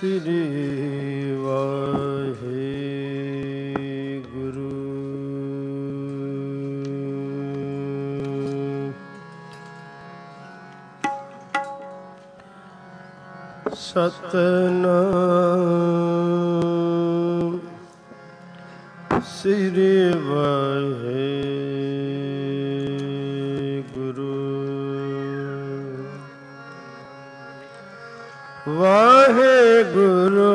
ਸ੍ਰੀ ਵਾਹਿਗੁਰੂ। ਸਤਿਨਾਮ ਸ੍ਰੀ ਵਾਹਿਗੁਰੂ। ਵਾਹਿਗੁਰੂ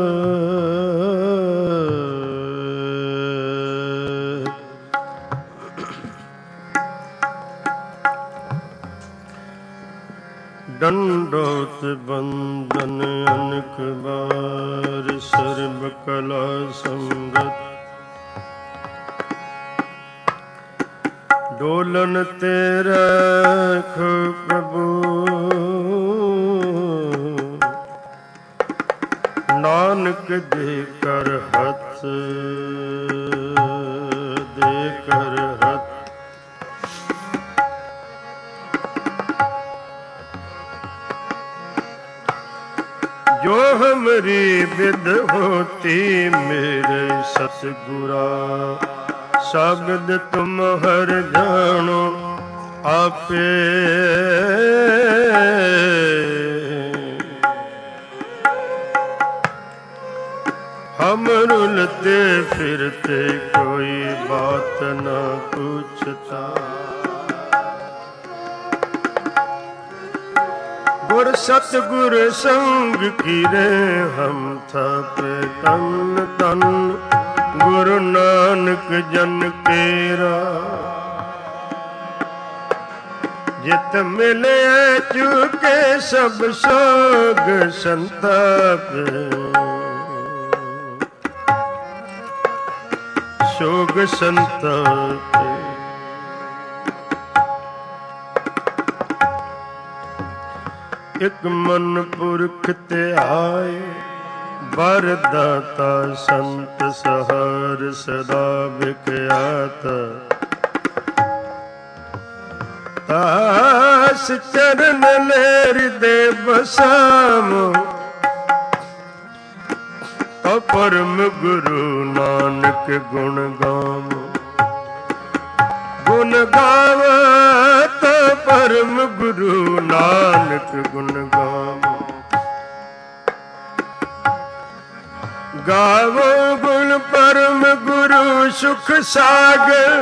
ਦੰਡੋਤ ਬੰਦਨ ਅਨਕ ਬਾਰ ਸਰਬ ਕਲਾ ਸੰਗਤ ਡੋਲਨ ਤੇ ਰਖ ਪ੍ਰਭੂ ਨਾਨਕ ਦੇ ਕਰ ਹੱਥ ਦੇ ਕਰ ਹੱਥ ਜੋ ਹਮਰੀ ਬਿਦ ਹੋਤੀ ਮੇਰੇ ਸਤਿਗੁਰਾ ਸ਼ਬਦ ਤੁਮ ਹਰ ਜਾਣੋ ਆਪੇ ਹਮ ਰੁਲਤੇ ਫਿਰਤੇ ਕੋਈ ਬਾਤ ਨਾ ਪੁੱਛਤਾ ਗੁਰ ਸਤਿਗੁਰ ਸੰਗ ਕੀਰੇ ਹਮ ਥਾਪੇ ਤਨ ਤਨ ਗੁਰੂ ਨਾਨਕ ਜਨ ਕੇਰਾ ਜਿਤ ਮਿਲੇ ਚੁਕੇ ਸਭ ਸੋਗ ਸੰਤਾਪ ਸੋਗ ਸੰਤਾਪ ਇਕ ਮਨ ਪੁਰਖ ਤੇ ਆਏ ਵਰ ਦਾਤਾ ਸੰਤ ਸਹਾਰ ਸਦਾ ਵਿਖਿਆਤ ਤਾਸ ਚਰਨ ਲੈ ਹਿਰਦੇ ਬਸਾਮੋ ਪਰਮ ਗੁਰੂ ਨਾਨਕ ਗੁਣ ਗਾਵੋ ਗੁਣ ਗਾਵਤ ਪਰਮ ਗੁਰੂ ਨਾਨਕ ਗੁਣ ਗਾਵੋ ਗਾਵੋ ਗੁਣ ਪਰਮ ਗੁਰੂ ਸੁਖ ਸਾਗਰ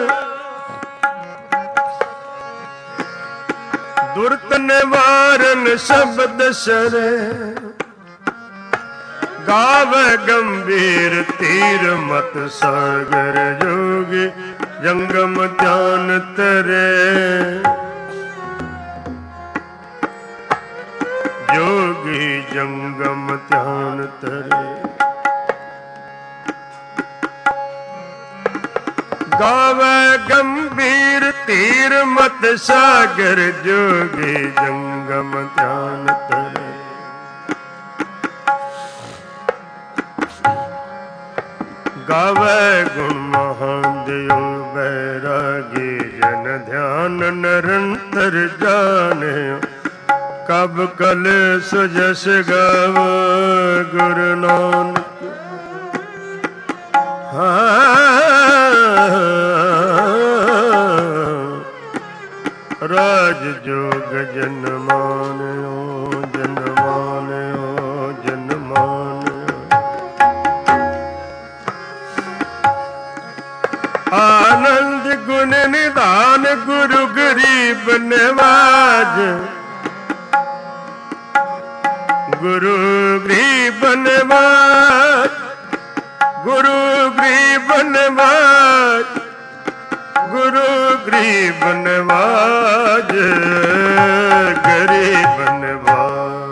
ਦੁਰਤ ਨਿਵਾਰਨ ਸ਼ਬਦ ਸਰੇ ਗਾਵੇ ਗੰਭੀਰ ਤੀਰ ਮਤ ਸਾਗਰ ਜੋਗੀ ਜੰਗਮ ਧਿਆਨ ਤਰੇ ਜੋਗੀ ਜੰਗਮ ਧਿਆਨ ਤਰੇ ਗਾਵੇ ਗੰਭੀਰ ਤੀਰ ਮਤ ਸਾਗਰ ਜੋਗੀ ਜੰਗਮ ਧਿਆਨ ਤਰੇ ਗਾਵੇ ਗੁਣ ਮਹਾਦੇਵ ਬੈਰਾਗੀ ਜਨ ਧਿਆਨ ਨਿਰੰਤਰ ਜਾਣਿਓ ਕਬ ਕਲ ਸੁਜਸ ਗਾਵ ਗੁਰੂ ਨਾਨਕ ਰਾਜ ਜੋਗ ਜਨ ਮਾਨਿਓ ਜਨ ਮਾਨਿਓ ਜਨ ਮਾਨਿਓ ਆਨੰਦ ਗੁਣ ਨਿਧਾਨ ਗੁਰੂ ਗਰੀਬ ਨਿਵਾਜ ਗੁਰੂ ਗਰੀਬ ਨਿਵਾਜ ਗੁਰੂ ਗਰੀਬ ਨਿਵਾਜ ਗੁਰੂ ਗਰੀਬ ਨਿਵਾਜ ਗਰੀਬ ਨਿਵਾਜ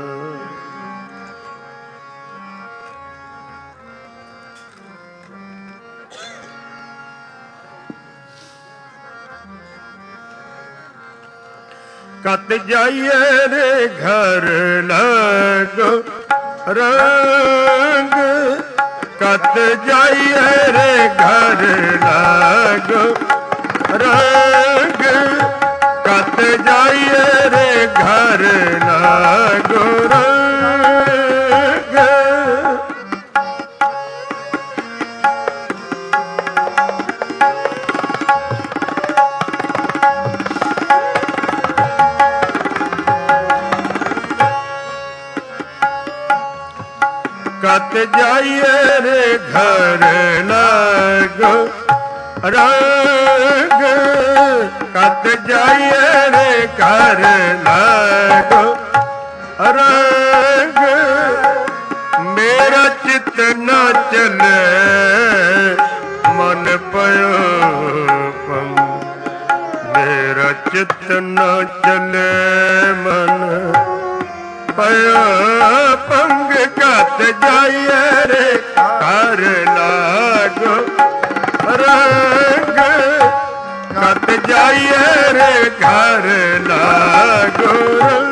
ਕਤ ਜਾਈਏ ਰੇ ਘਰ ਲਾਗੋ ਰੰਗ ਕਤ ਜਾਈਏ ਰੇ ਘਰ ਲਾਗੋ ਰੰਗ ਕਤ ਜਾਈਏ ਰੇ ਘਰ ਲਾਗੋ ਰੰਗ कत जाइए रे घर लागो रंग, कत जाइए रे घर लागो रंग, मेरा चित्त न चले मन पयो पंग, मेरा चित्त न चले मन पयो पंग, कत जाइए रे घर लागो रंग, कत जाइए रे घर लागो रंग।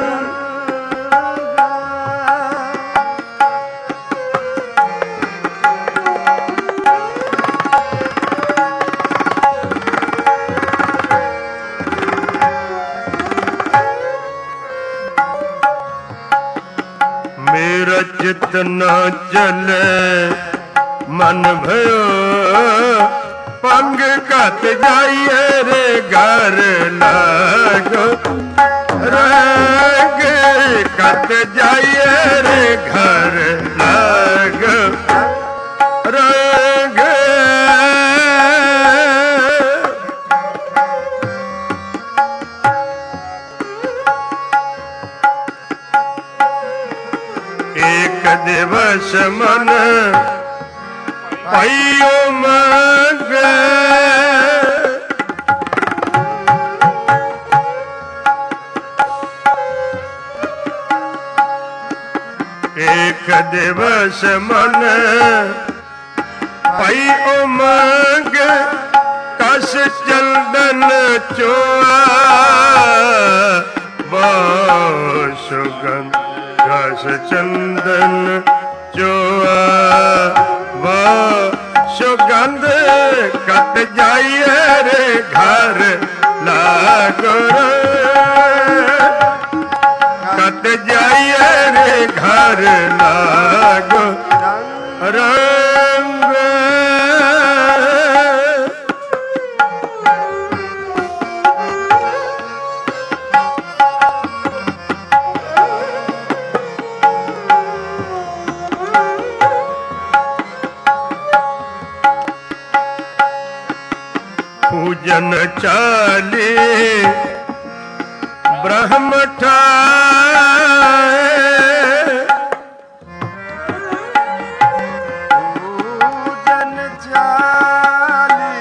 मेरा चित्त न चले मन भयो पंग, कत जाइए रे घर लागो रंग, कत जाइए रे घर लागो रंग। एक दिवस मन पाइयो मंग, एक दिवस मन पाइयो मंग, कस चंदन चोआ सुगंध, कस चंदन चोआ सुगंध, कत जाइए रे घर लागो रंग, कत जाइए रे घर लागो रंग। पूजन चाली ब्रह्म ठाए, पूजन चाली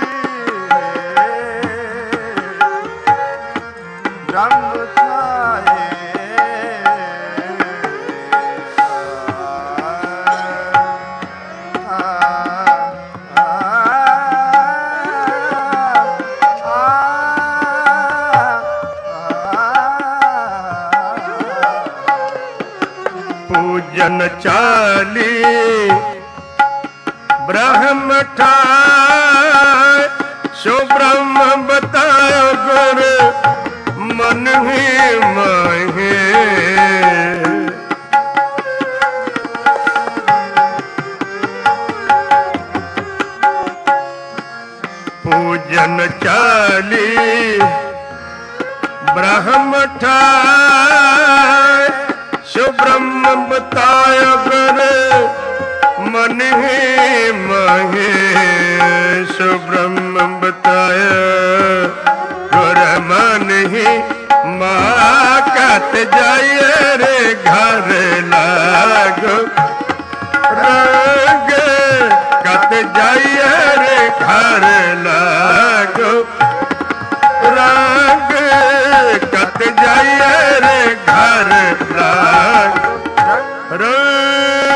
ब्रह्म ठाए, पूजन चाली ब्रह्म ठाए, सो ब्रह्म बतायो गुरु मन ही माहे, पूजन चाली ब्रह्म ठाए, सो ब्रह्म बतायो गुरु मन ही माहे, सो ब्रह्म बतायो गुरु मन ही माँ, कत जाइए रे घर लागो रंग, कत जाइए रे घर लागो रंग, कत जाइए रे घर लागो रंग।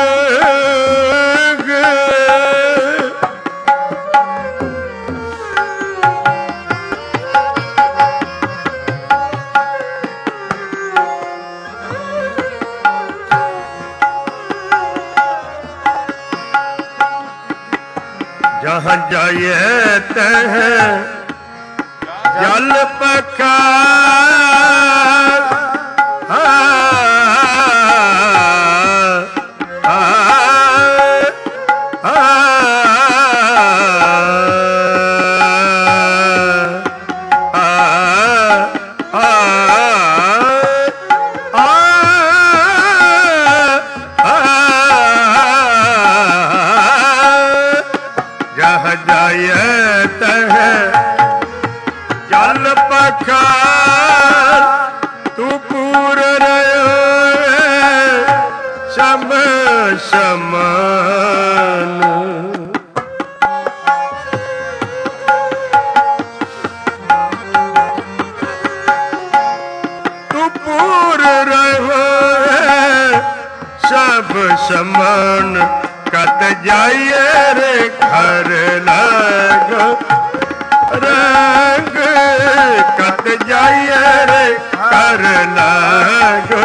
जहाँ जाइए तह जल पखार, जाए तह जल पखार तू पूर रहो सब समान तू पूर रहो सब समान कत जाइए रे घर लागो रंग कत जाइए रे घर लागो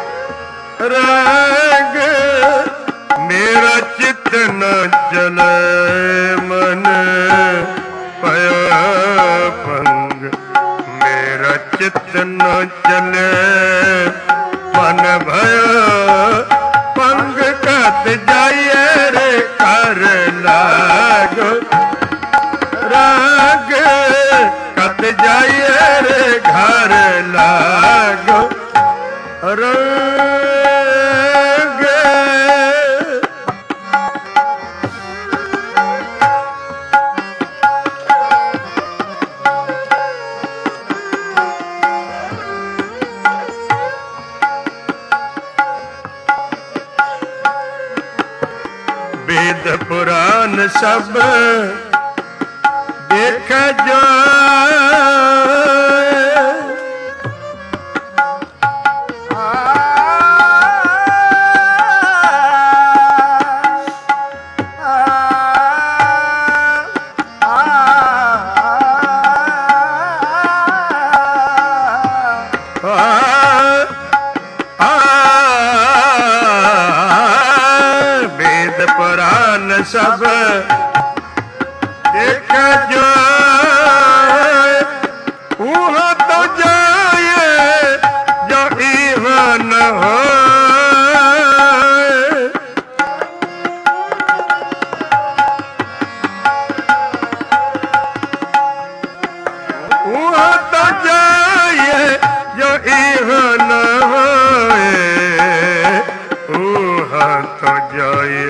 रंग मेरा चित्त न चले मन पयो भंग मेरा चित्त न चले मन भयो भंग कत जाइए रे कर लागो राग कत जाइए रे घर लागो रंग वेद पुराण सब देख जो वेद पुराण सब देख जो वहाँ तो जाए जो इहाँ न हो वहाँ तो जाए जो इहाँ न हो वहाँ तो जाए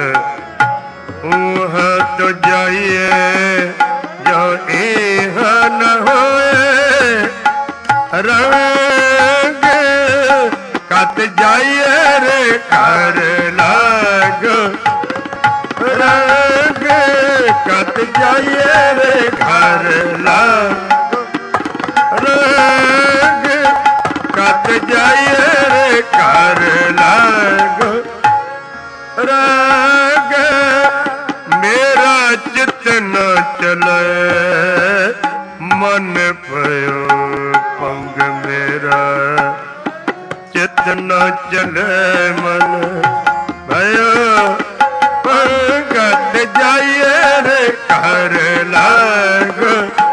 वहाँ तो जाइए जो यहाँ न होए रंग कत जाइए रे कर लागो रंग कत जाइए रे घर लागो रंग कत जाइए रे कर लागो रंग मेरा चित्त न चले मन भयो पंग मेरा चित्त न चले मन भयो पंगत जाइए रे कर लागो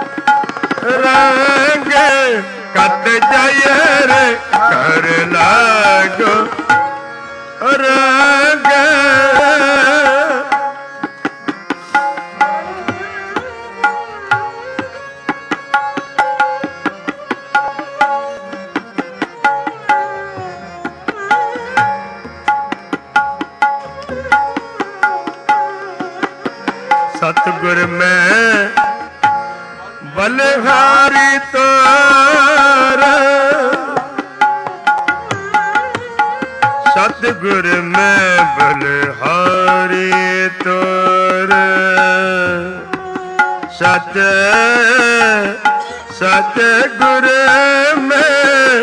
रंग कत जाइए रे कर लागो रंग सतगुर में बलिहारी तोर सतगुर में बलिहारी तोर सतगुर में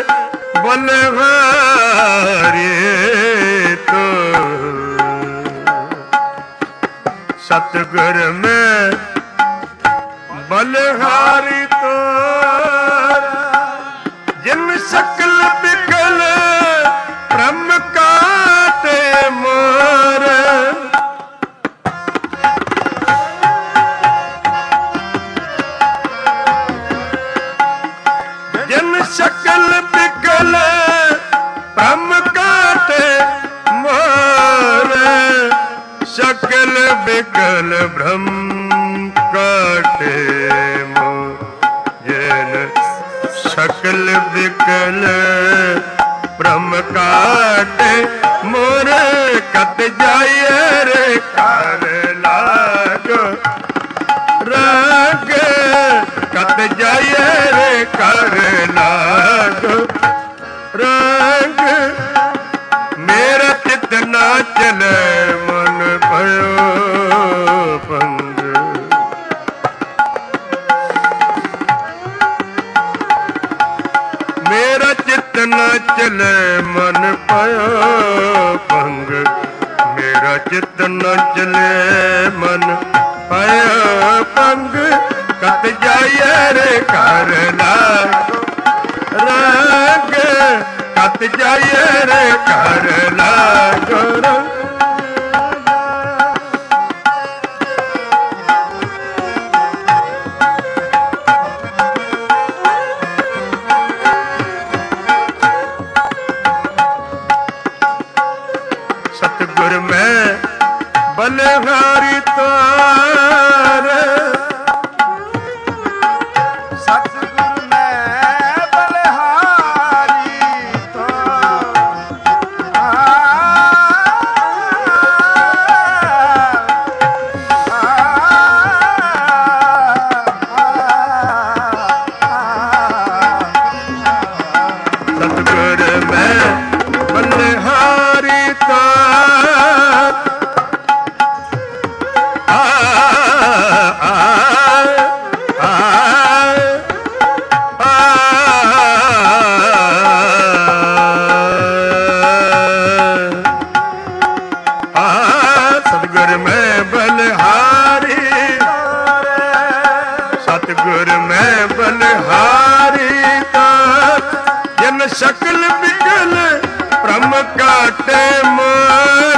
बलिहारी तोर सतगुर में बलिहारी तोर जिन सकल बिकल ब्रह्म काटे मोर जिन सकल बिकल ब्रह्म काटे मोर सकल बिकल ब्रह्म काटे मोर सकल बिकल ब्रह्म काटे मोर कत जाइए रे कर लागो ਚਲੇ ਮਨ ਭਇਓ ਭੰਗ। ਮੇਰਾ ਚਿੱਤ ਨਾ ਚਲੇ ਮਨ ਭਇਓ ਭੰਗ। ਮੇਰਾ ਚਿੱਤ ਨਾ ਚਲੇ ਮਨ ਭਇਓ ਭੰਗ। ਕਤ ਜਾਈਏ ਰੇ ਘਰ ਲਾਗੋ ਰੰਗ। ਕਤ ਜਾਈਏ ਰੇ ਘਰ ਲਾਗੋ ਰੰਗ। ਸਤਿਗੁਰ ਮੈਂ ਬਲਿਹਾਰੀ ਤਾਰ। ਸਤਿਗੁਰ ਮੈਂ ਬਲਿਹਾਰੀ ਤਾਰ। ਸਤਿਗੁਰ ਮੈਂ ਬਲਿਹਾਰੀ ਤਾਰ। ਸਤਿਗੁਰ ਮੈਂ ਬਲਿਹਾਰੀ। ਸਤਿਗੁਰ ਮੈਂ ਬਲਿਹਾਰੀ ਤਾਰ। ਜਨ ਸ਼ਕਲ ਬਿਗਲ ਭ੍ਰਮ ਕਾਟੇ ਮਾਰ।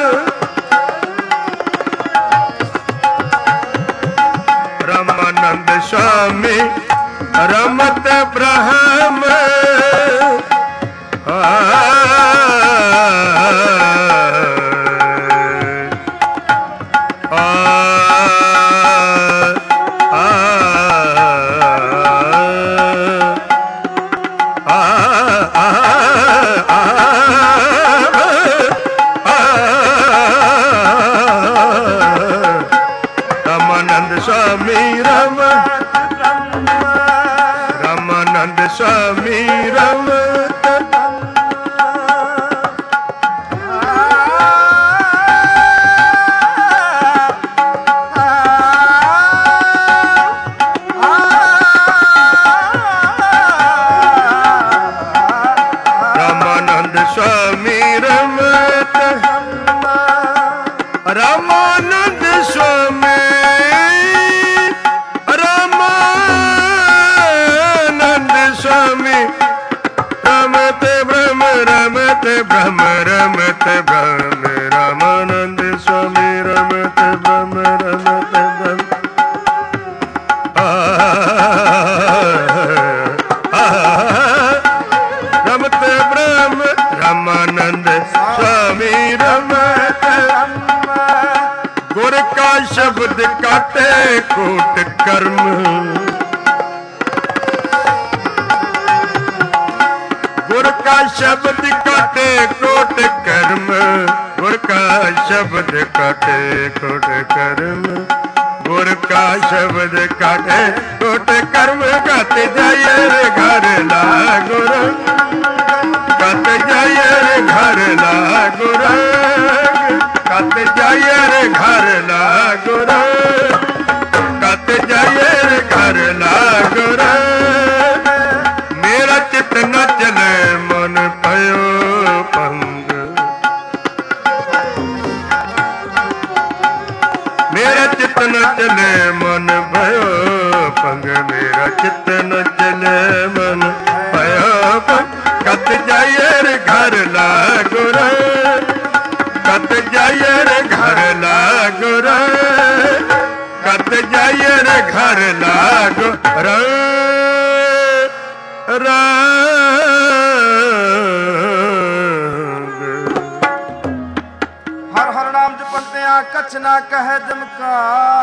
ਰਾਮਾਨੰਦ स्वामी रमत ब्रह्म। रामानंद स्वामी रामानंद स्वामी रमत। रामानंद स्वामी रमत। रामानंद स्वामी स्वामी रमत ब्रह्म रमत ब्रह्म रमत ब्रह्म। रामानंद स्वामी रमत ब्रह्म रमत ब्रह्म। रमत ब्रह्म रामानंद स्वामी रमत। गुर का शब्द काटे कोट कर्म। गुर का शब्द काटे कोट कर्म। गुर का शब्द काटे कोट कर्म। गुर का शब्द काटे कोट कर्म। कत जाइए रे घर लागो रंग। कत जाइए रे घर लागो रंग। कत जाइए रे घर लागो रंग। कत जाइए रे घर लागो रंग। मेरा चित्त न चले मन भयो भंग। मेरा चित्त न चले मन भयो भंग। मेरा चित्त न चले मन भयो भंग। कत जाइए रे घर लागो रंग। कत जाइए रे घर लागो रंग। कत जाइए रे घर लागो रंग। हर हर नाम जपते कछ ना कहे जमका।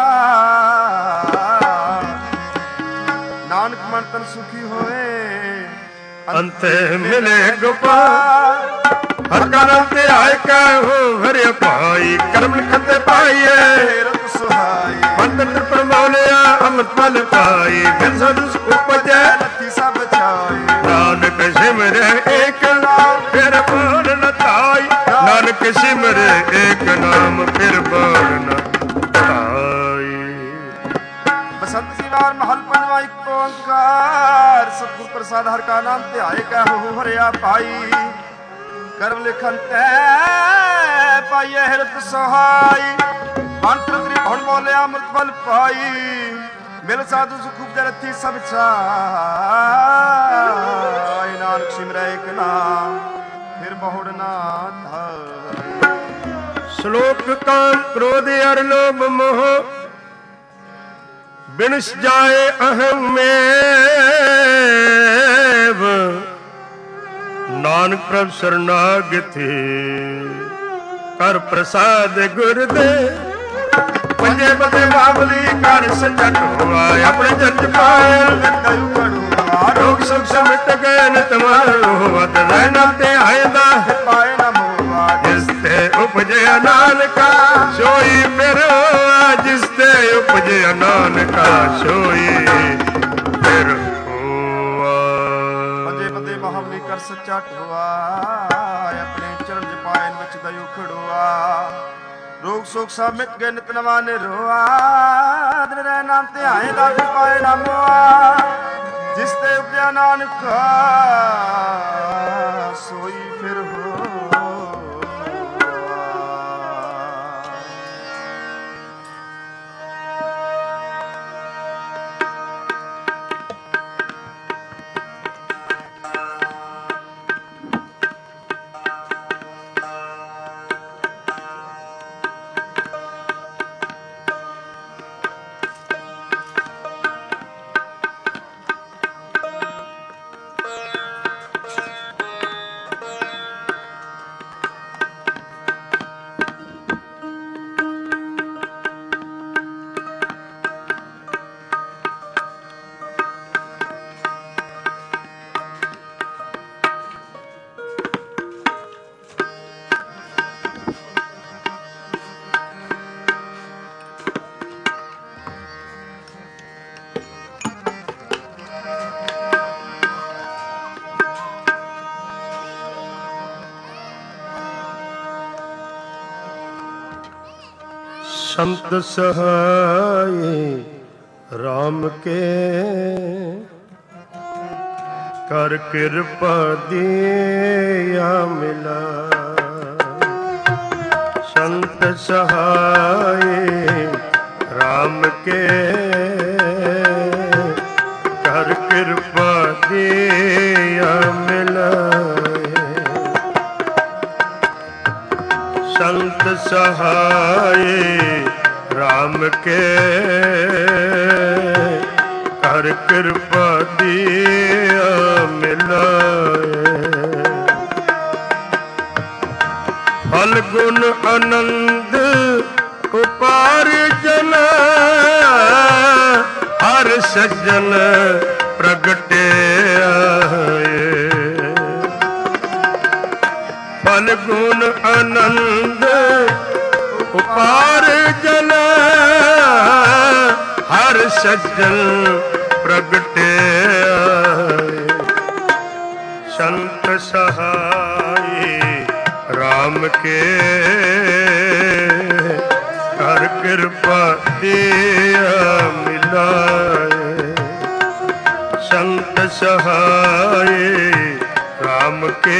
नानक मन तन सुखी होए अंते मिले गोपाल। हर करम ते आए कहो हरे पाई। कर्म लिखते पाइए रत सुहाई। पंत प्रमोलिया अमृत फल पाई। फिर सदुस उपजे रति सब छाई। नानक सिमरे एक फिर पूर्ण ताई। नानक सिमरे एक नाम फिर बार न आई। बसंत सिवार महल पंजवा एक ओंकार सतगुर प्रसाद हर का नाम ध्याए कहु हरिया पाई। कर्म लिखन तै पाइए हिरत सहाई। मन प्रति भण बोले अमृत फल पाई। मिल साधु सुख उपजरती सब छाई। नानक सिमरै एक नाम फिर बहुड़ ना धाई। श्लोक काम क्रोध अर लोभ मोह बिनस जाए अहम में। नानक प्रभ शरणागति कर प्रसाद गुरदे। पंजे बदे बाबली कर सचट हुआ अपने जट पाए। रोग सुख समिट गए न तुम्हारो वत रहना ते आयदा पाए न मोहा। जिसते उपजे नानका सोई फिर जिसते उपजे नानका सोई फिर पंजे बदे बाबली कर सचट हुआ अपने चरण पाए विच दयु खड़ुआ। रोग सुख सब मिट गए नित नवा निरोआ। दिन रह नाम ते आए दा फिर पाए ना मोआ। जिस ते उपजा नानक सोई फिर हो। संत सहाय राम के कर कृपा दिया मिला। संत सहाय राम के कर कृपा दिया मिला। संत सहाय राम के कर कृपा दिया मिलाए। फल गुण आनंद उपार्जन हर सज्जन प्रगटे आए। फल गुण आनंद उपार्जन हर सज्जन प्रगटे आए। संत सहाय राम के कर कृपा दिया मिलाए। संत सहाय राम के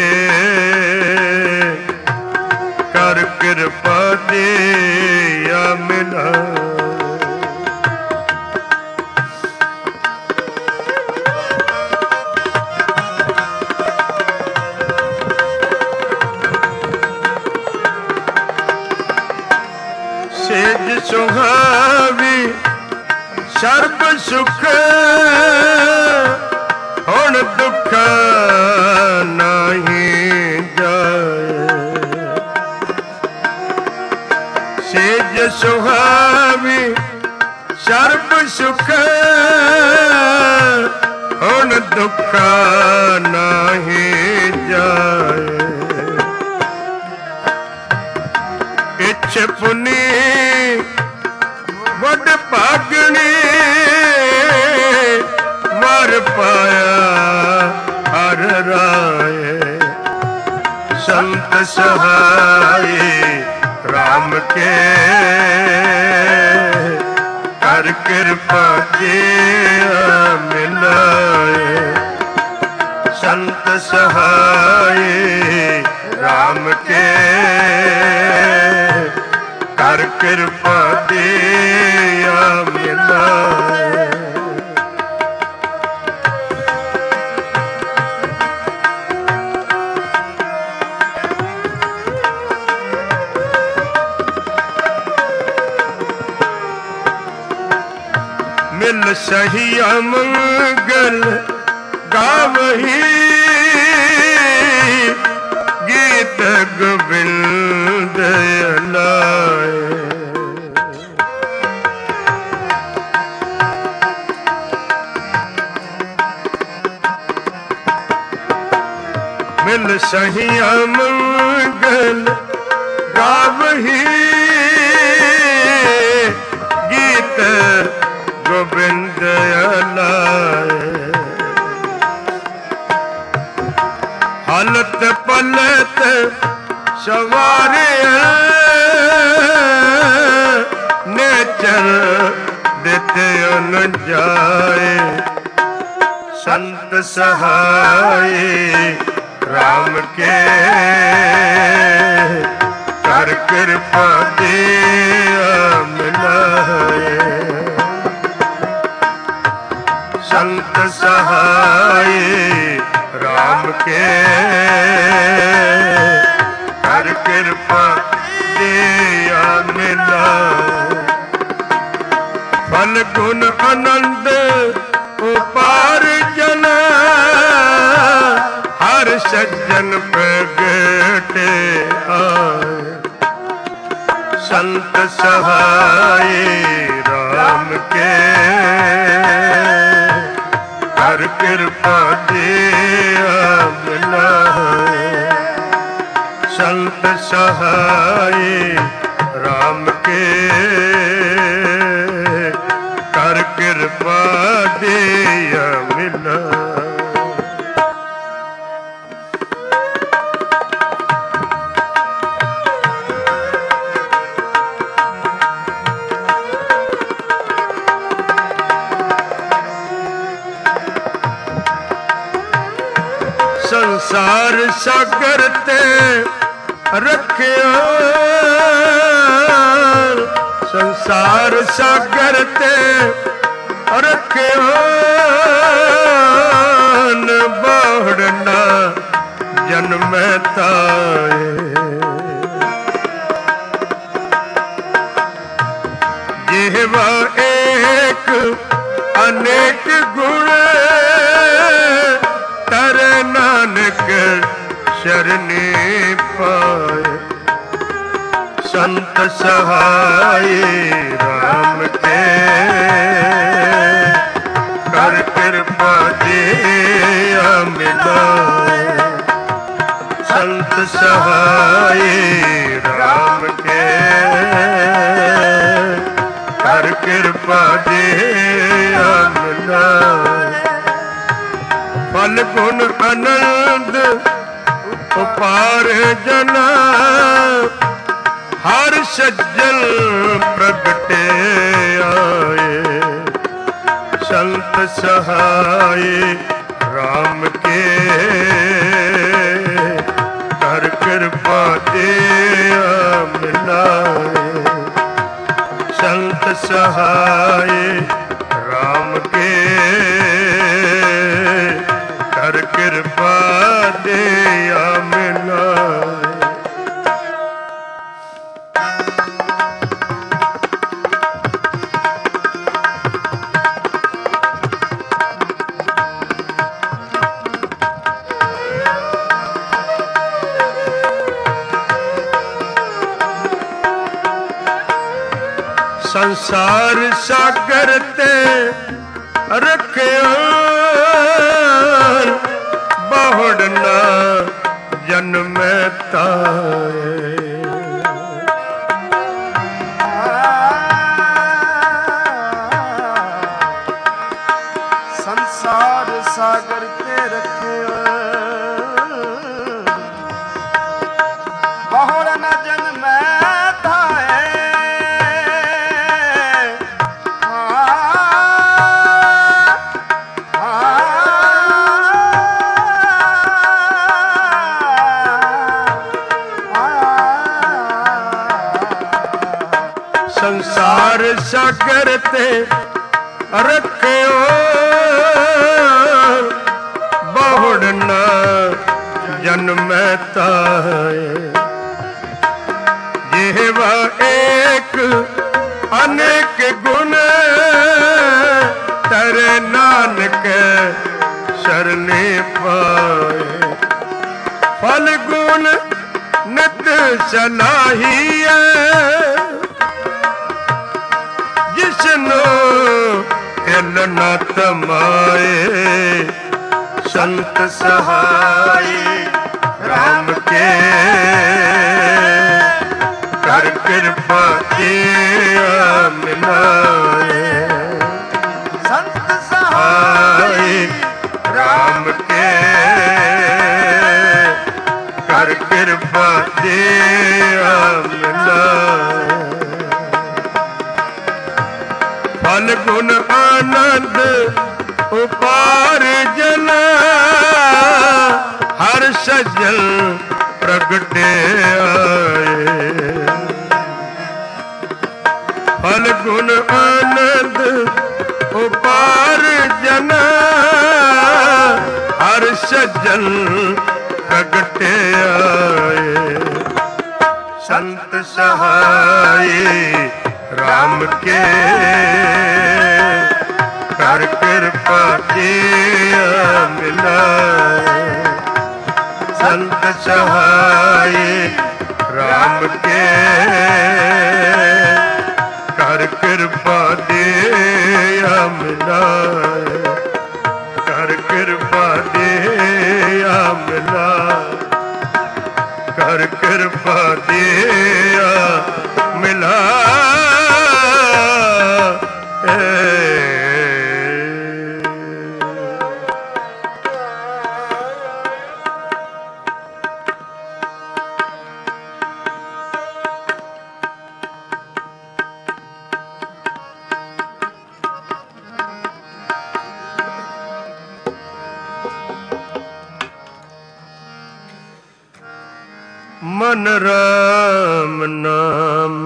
कर कृपा दिया मिलाए। सेज सुहावी सर्ब सुख हुण दुख नहीं जाए। सेज सुहावी सर्ब सुख हुण दुख नहीं जाए। इच्छ पुनी वड भागणी मर पाया हर राय। संत सहाय के कर कृपा दिया मिलाए संत सहाय राम के कर कृपा दिया मिलाए। मिल सही मंगल गावही गीत गोविंद लाए। मिल सही मंगल गावही गीत गोविंद लाए। हालत पलत सवारे नेचर देते न जाए संत सहाय राम के कर कृपा दिया मिलाए संत सहाय राम के कर कृपा दिया मिलाए। फल गुण आनंद उपार्जन हर सज्जन प्रगटे आए संत सहाय राम के कर कृपा दिया मिलाए संत सहाय राम के कर कृपा दिया मिलाए। संसार सागर ते रखियो संसार सागर ते रखियो न बहुड़ना जन्म ताए। जिहवा एक अनेक गुण तर नानक शरणी पाए संत सहाय राम के कर कृपा दिया मिलाए संत सहाय राम के कर कृपा दिया मिलाए। फल गुण आनंद उपार्जन हर सज्जन प्रगटे आए संत सहाय राम के कर कृपा दिया मिलाए संत सहाय राम के कर कृपा दिया मिलाए। संसार सागर ते रखियो बहुड़ना जन्म ताए। संसार सागर ते रखियो बहुड़ना जन्म ताए। ਸੰਸਾਰ ਸਾਗਰ ਤੇ ਰੱਖਿਓ ਬਹੁੜ ਨਾ ਜਨਮੈ ਤਾਏ ਜਿਹਵਾ ਏਕ ਅਨੇਕ ਗੁਣ ਤਰੇ ਨਾਨਕ ਸ਼ਰਨੇ ਪਾਏ ਫਲ ਗੁਣ ਨਿਤ ਸਲਾਹੀਐ ਜਿਸਨੂੰ ਹਿਲ ਨਾ ਤਮਾਏ ਸੰਤ ਸਹਾਈ ਰਾਮ ਕੇ ਕਰ ਕਿਰਪਾ ਕੀਆ ਮਿਲਾਏ ਸੰਤ ਸਹਾਈ ਰਾਮ ਕੇ ਕਰ ਕਿਰਪਾ ਕੀਆ ਮਿਲਾਏ ਫਲ ਗੁਣ ਆਨੰਦ ਉਪਾਰਜਨ ਹਰ ਸਜਣ ਪ੍ਰਗਟੇ ਆਏ ਫਲ ਗੁਣ ਆਨੰਦ ਉਪਾਰਜਨ ਹਰ ਸਜਣ ਪ੍ਰਗਟੇ ਆਏ ਸੰਤ ਸਹਾਈ ਰਾਮ ਕੇ ਕਰ ਕਿਰਪਾ ਕੀਆ ਮਿਲਾਏ ਸੰਤ ਸਹਾਈ ਰਾਮ ਕੇ ਕਰ ਕਿਰਪਾ ਦੀਆ ਮਿਲਾਏ ਕਰ ਕਿਰਪਾ ਦੀਆ ਮਿਲਾਏ ਕਰ ਕਿਰਪਾ ਦੀਆ ਮਿਲਾਏ मन राम नाम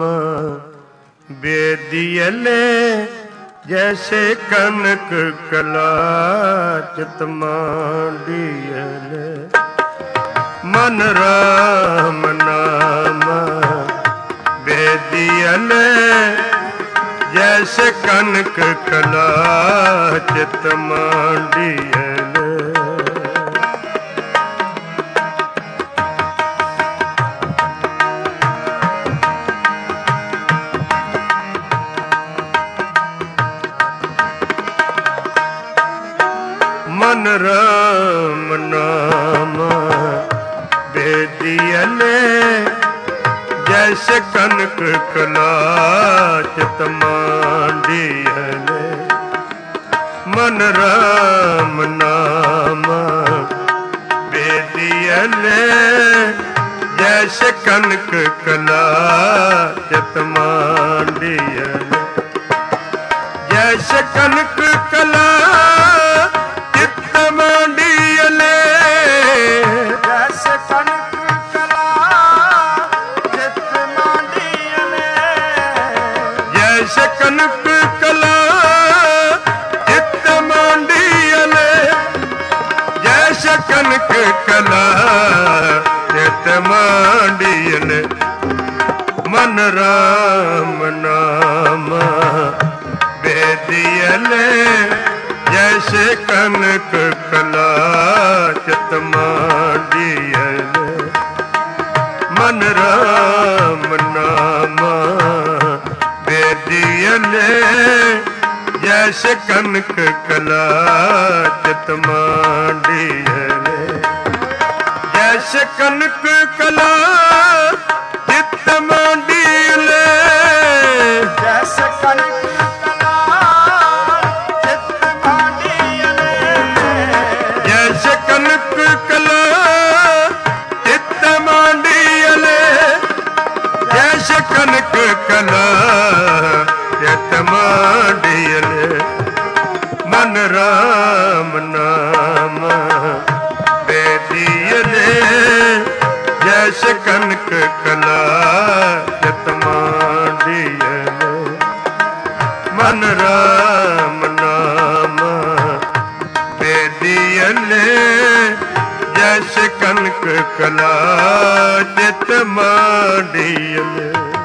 बेदियले जैसे कनक कला चित मांडियले मन राम नाम बेदियले जैसे कनक कला चित मांडियले मन राम नाम बेदियले जैसे कनक कला चित मांडियले मन राम नाम बेदियले जैसे कनक कला चित मांडियले जैसे कनक कला मांडियले जैसे कनक कला चित मांडियले जैसे कनक कला चित मांडियले जैसे कनक कला चित मांडियले मन राम नाम बेदियले जैसे कनक कला चित मांडियले मन राम नाम बेदियले जैसे कनक कला चित मांडियले जैसे कनक कला चित मांडियले जैसे कनक जैसे कनक कला चित मांडियले जैसे कनक कला चित मांडियले मन राम नाम बेदियले जैसे कनक मन राम नाम बेदियले जैस कनक कला चित मांडियले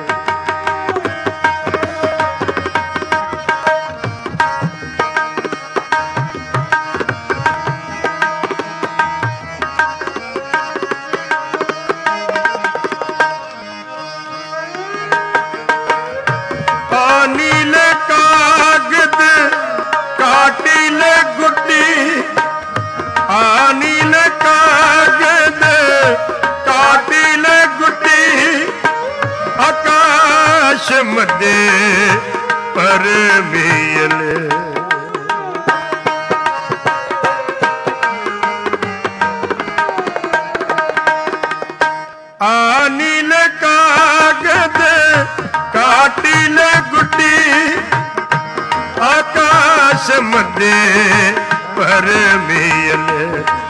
मदे पर मिले आनील कागद काटिल गुटी आकाश मदे पर मिले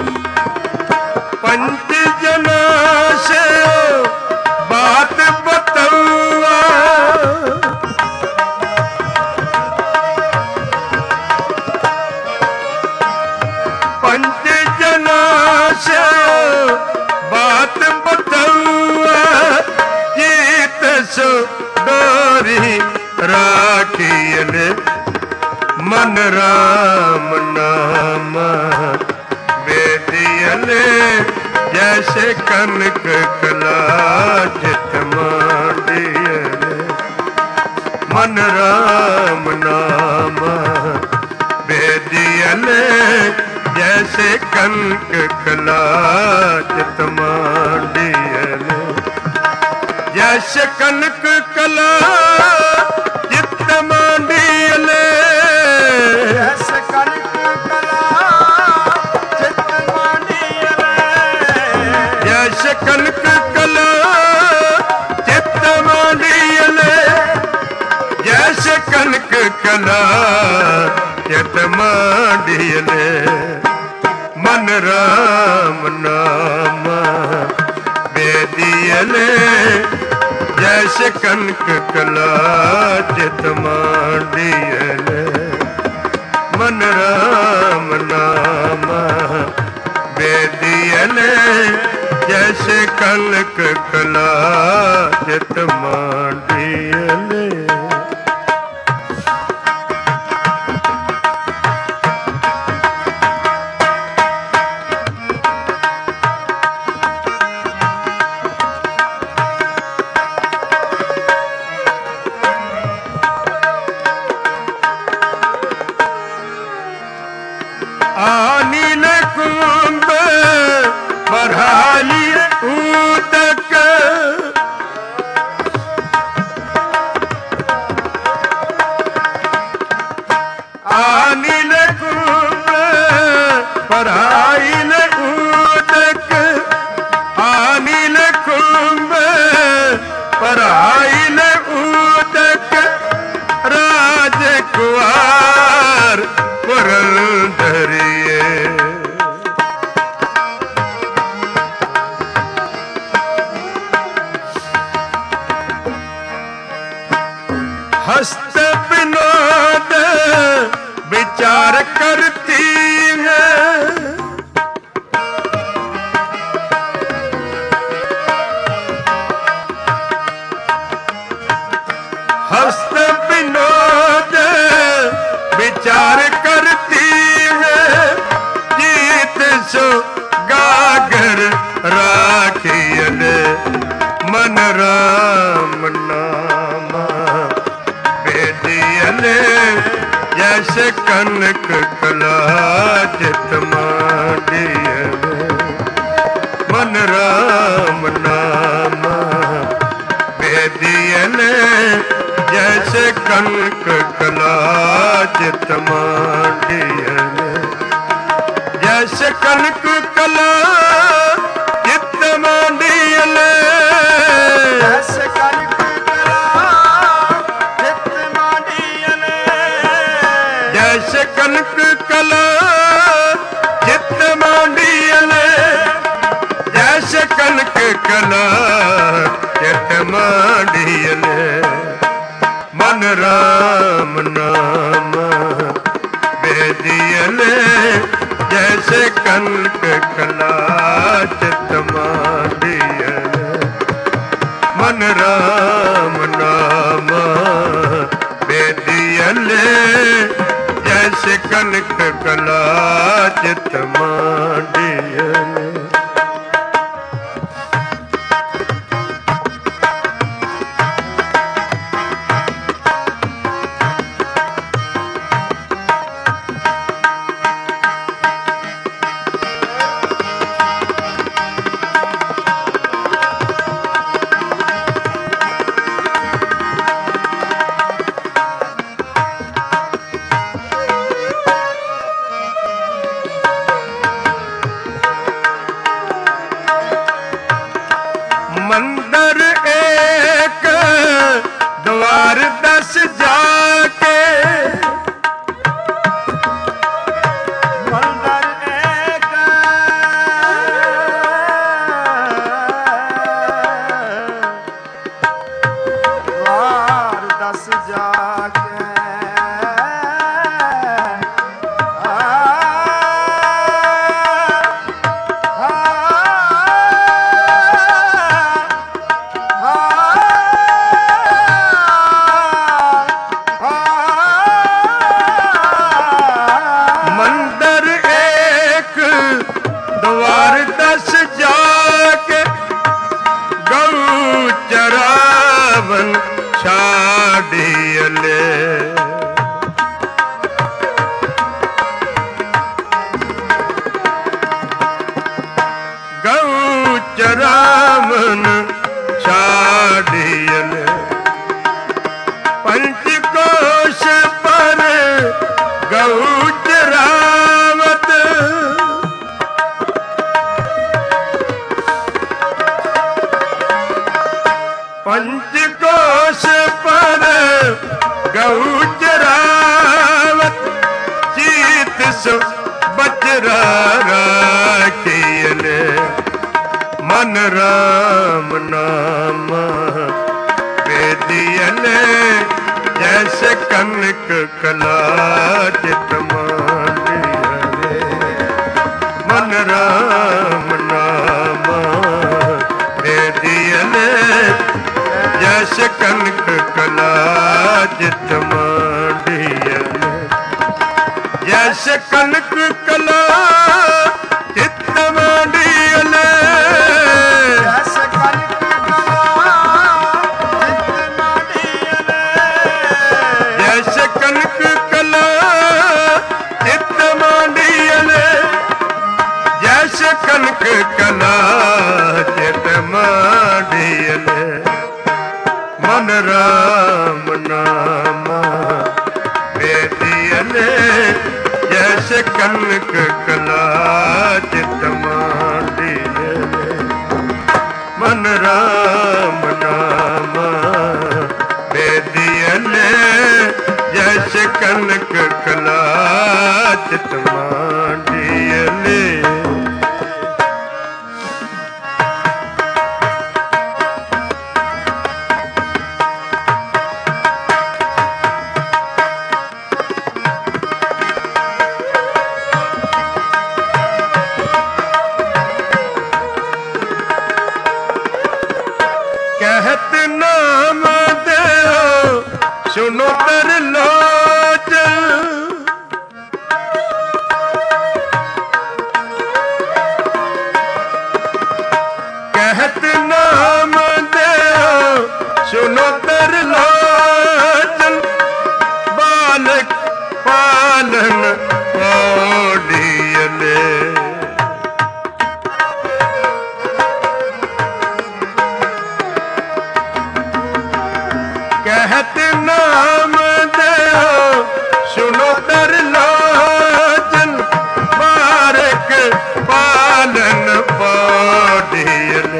पंच जना से बात बतौआ पंच जना से बात बतौआ जीत सो डोरी राखियले मन राम नाम बेदियले जैसे कनक कला चित मांडियले मन राम नाम बेदियले जैसे कनक कला चित मांडियले जैसे कनक कला चित मांडियले जैसे कनक कला चित मांडियले जैसे कनक कला चित मांडियले जैसे कनक कला चित मांडियले मन राम नाम बेदियले जैसे कनक कला चित मांडियले मन राम नाम बेदियले जैसे कनक कला चित मांडियले आनील कुंभ बढ़ाली ऊतक आनील कुंभ बढ़ाइल ऊतक आनील कुंभ बढ़ाइल ऊतक राजकुमार पुरंदरिये हस्त विनोद विचार करती है हस्त विनोद विचार करती है जीत सो गागर राखियले मन राम नाम बेदियले जैसे कनक कला चित मांडियले मन राम नाम बेदियले जैसे कनक कला चित मांडियले जैसे कनक कला चित मांडियले जैसे कनक कला चित मांडियले जैसे कनक कला चित मांडियले जैसे कनक कला चित मांडियले मन राम नाम जैसे कनक कला चित मांडियन मन राम नाम बेदियले जैसे कनक कला चित मांडियन। मंदिर एक द्वार 10 जाके मंदिर एक द्वार 10 जाके द्वार 10 जाके गऊ चरावन छाड़ियले गऊ चरावन छाड़ियले पंचकोश पर गऊ चरावत पंचकोश पर गऊ चरावत चीत सो बचरा राखियले मन राम नाम बेदियले जैसे कनक कला चित मांडियले मन राम नाम बेदियले जैसे कनक कला चित मांडियले जैसे कनक कला चित मांडियले जैसे कनक जैसे कनक कला चित मांडियले जैसे कनक कला चित मांडियले मन राम नाम बेदियले जैसे कनक कला चित मांडियले मन राम नाम बेदियले जैसे कनक कला चित मांडियले। कहत नाम दे सुनो तर लोचन कहत नाम दे सुनो तर लोचन बालक पालन ओढ़ियले कहत नाम दे सुनो तर लोचन बारक पालन पौड़ियले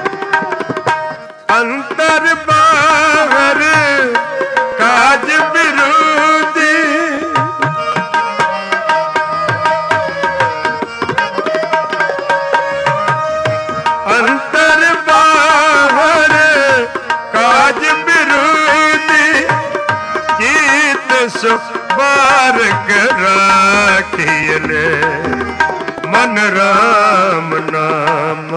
अंतर बाहर काज विरोधी अंतर बाहर काज विरोधी गीत सो बारक राखियले मन राम नाम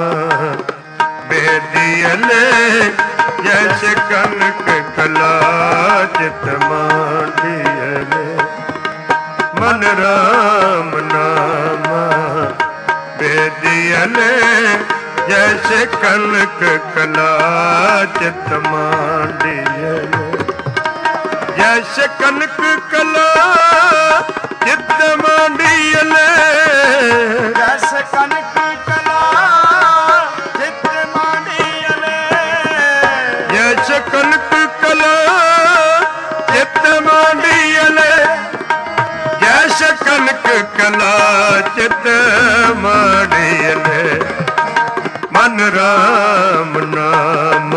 बेदियले जैसे कनक कला चित मांडियले मन राम नाम बेदियले जैसे कनक कला चित मांडियले जैसे कनक कला चित मांडियले जैसे कनक कला चित मांडियले जैसे कनक कला चित मांडियले जैसे कनक कला चित मांडियले मन राम नाम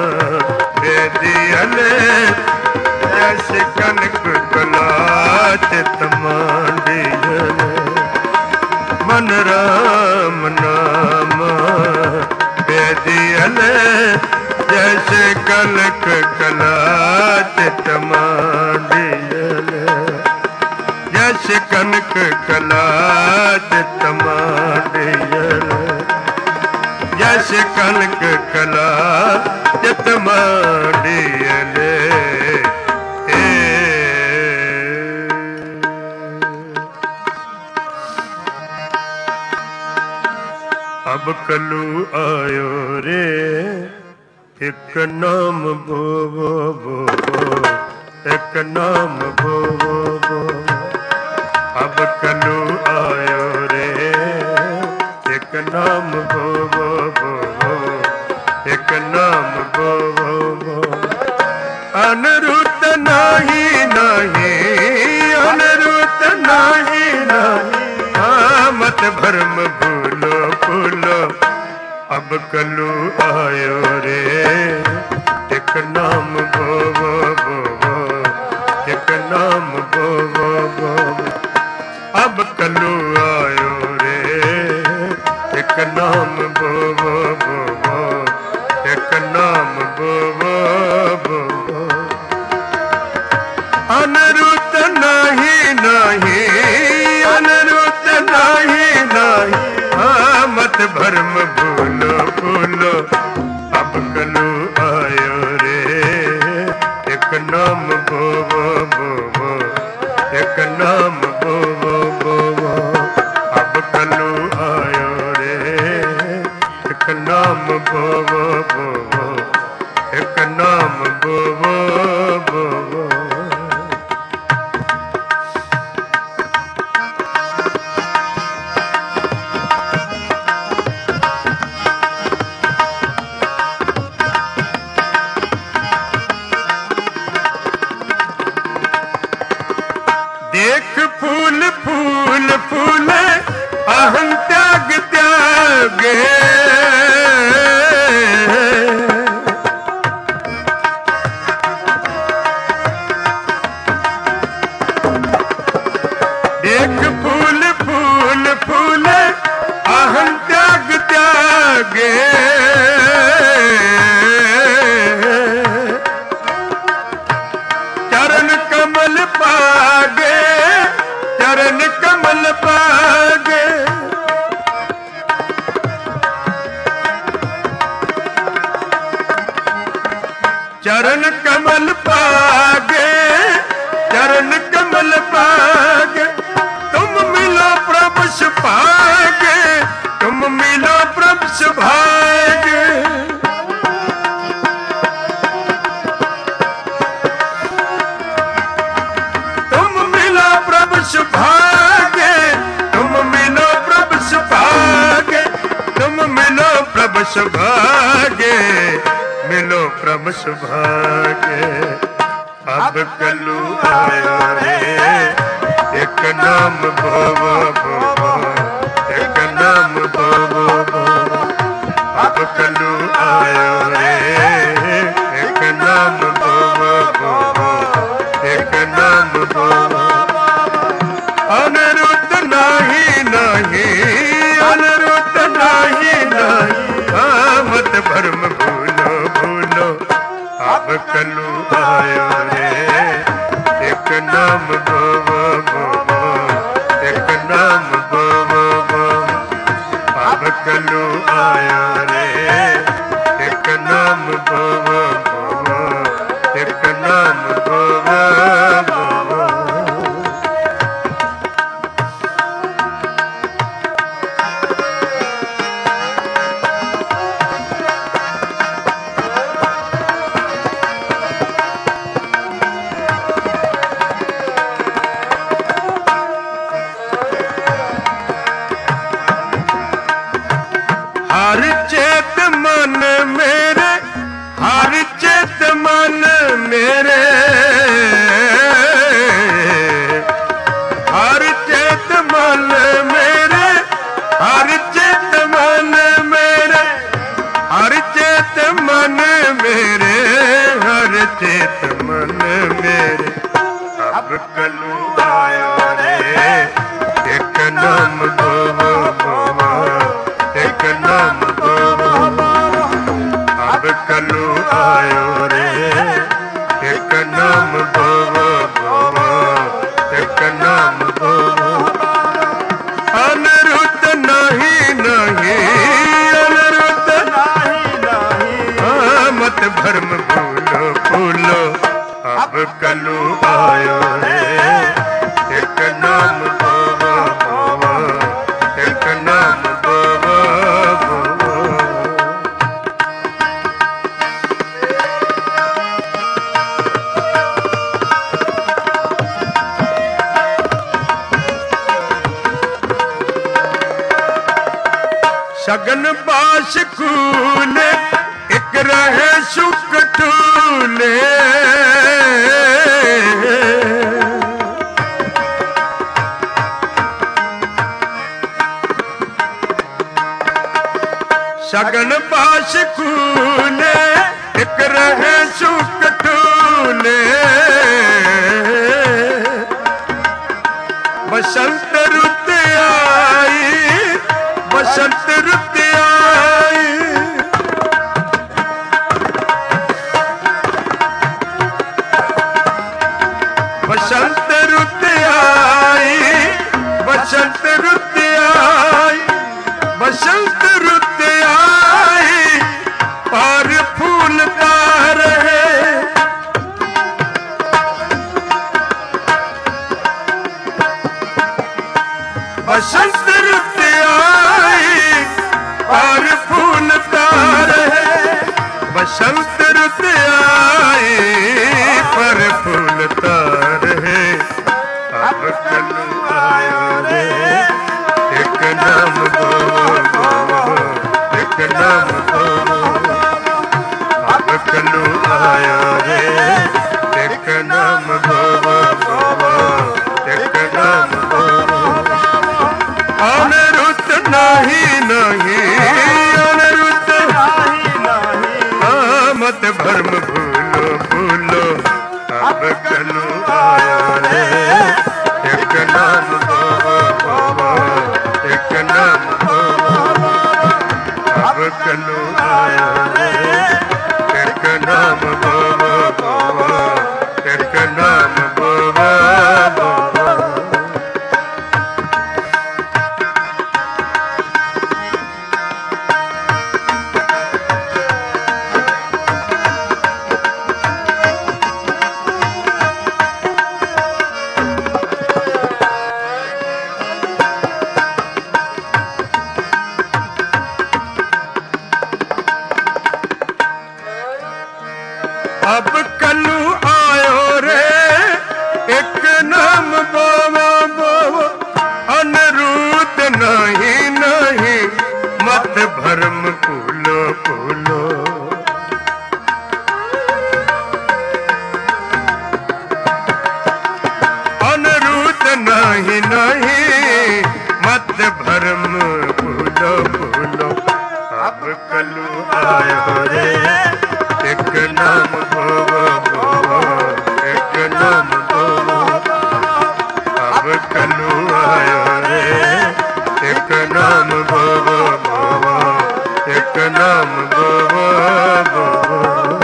बेदियले जैसे कनक कला चित मांडियले मन राम नाम बेदियले जैसे कनक कला चित मांडियले जैसे कनक कला चित मांडियले जैसे कनक कला चित मांडियले अब कलू आयो रे एक नाम बोवो बोवो एक नाम बोवो बोवो अब कलू आयो रे एक नाम बोवो बोवो एक नाम बोवो बोवो अनरुत नाही नाही अनरुत नाही नाही मत भरम भूलो भूलो अब कलू आयो रे एक नाम बोवो बोवो एक नाम बोवो बोवो अब कलू आयो रे एक नाम बोवो बोवो एक नाम बोवो बोवो अनरुत नहीं नहीं अनरुत नहीं नहीं मत भरम भूलो भूलो अब कलू आयो रे एक नाम बोवो बोवो एक नाम बोवो बोवो अब कलू आयो रे एक नाम बोवो बोवो एक नाम बोवो बोवो देख फूल फूल फूले अहं त्याग त्यागे देख फूल फूल फूले अहं त्याग त्यागे चरण कमल पागे चरण कमल पागे चरण कमल पागे चरण कमल पागे तुम मिलो प्रभु सुभागे तुम मिलो प्रभु सुभागे सुभागे तुम मिलो प्रभु सुभागे तुम मिलो प्रभु सुभागे मिलो प्रभु सुभागे अब कलू आयो रे एक नाम बोवो बोवो एक नाम बोवो बोवो अब कलू आयो रे एक नाम बोवो बोवो एक नाम बोवो अनरुत नाही नाही अनरुत नाही नहीं मत भरम भूलो भूलो अब कलू आयो रे एक नाम बोवो बोवो एक नाम बोवो बोवो अब कलू आयो रे एक नाम बोवो बोवो एक नाम बोवो अब कलू आयो रे एक नाम बोवो बोवो एक नाम बोवो अनिरुद्ध नहीं अनिरुद्ध नहीं मत भरम भूलो भूलो अब कलू आयो रे एक नाम बोवो बोवो एक नाम बोवो बोवो शगन बाश कूले एक रहे शुक टूले शगन बाश कूले एक रहे शुक टूले बसंत रुत आई बसंत रुत आई बसंत रुत आई बसंत रुत आई बसंत रुत आई और फूलता रहे बसंत रुत आई और फूलता रहे बसंत रुत आई पर फूलता रहे अब कलू आयो रे एक नाम बोवो बोवो एक नाम बोवो अब कलू आयो रे एक नाम बोवो बोवो एक नाम बोवो अनिरुद्ध नहीं अनिरुद्ध नहीं मत भरम भूलो भूलो अब कलू आयो रे एक नाम बोवो बोवो एक नाम बोवो अब कलू आयो रे एक नाम बोवो बोवो एक नाम बोवो बोवो अब कलू आयो रे एक नाम बोवो बोवो अनिरुद्ध नहीं मत भरम भूलो भूलो अनिरुद्ध नहीं मत भरम भूलो भूलो अब कलू आयो रे एक नाम बोवो बोवो एक नाम बोवो अब कलू आयो रे एक नाम बोवो बोवो एक नाम बोवो बोवो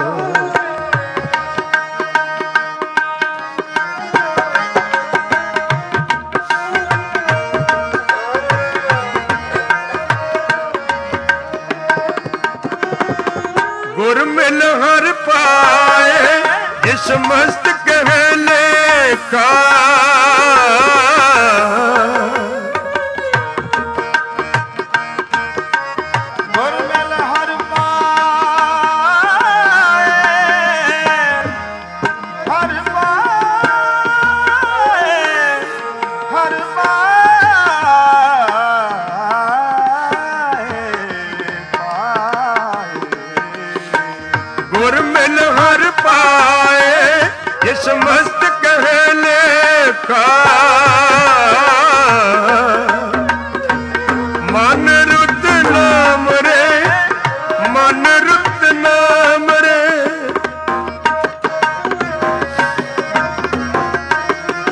गुर मिल हर पाए जिस मस्त कहले का गुर मिल हर पाए हर पाए हर गुर मिल हर पाए जिस मस्त कहले का मन रुत नाम रे मन रुत नाम रे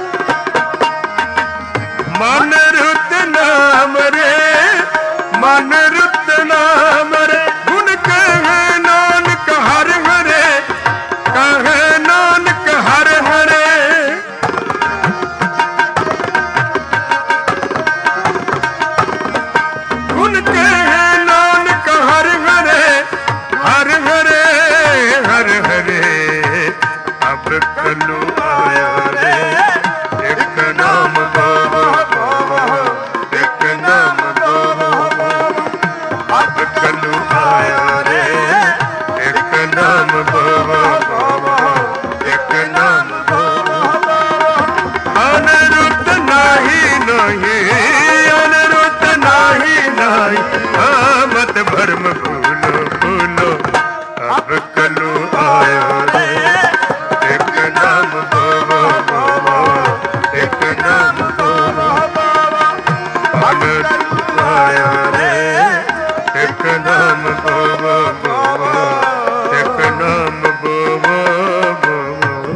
कलू आया रे, एक नाम बोवो बोवो, एक नाम बोवो बोवो। अब कलू आया रे, एक नाम बोवो बोवो, एक नाम बोवो बोवो। अनिरुद्ध नाही नाही, अनिरुद्ध नाही नाही, मत भरम भूलो भूलो। अब कलू आया रे, एक नाम बोवो बोवो, एक नाम बोवो बोवो। अनिरुद्ध आया रे, एक नाम बोवो बोवो, एक नाम बोवो बोवो।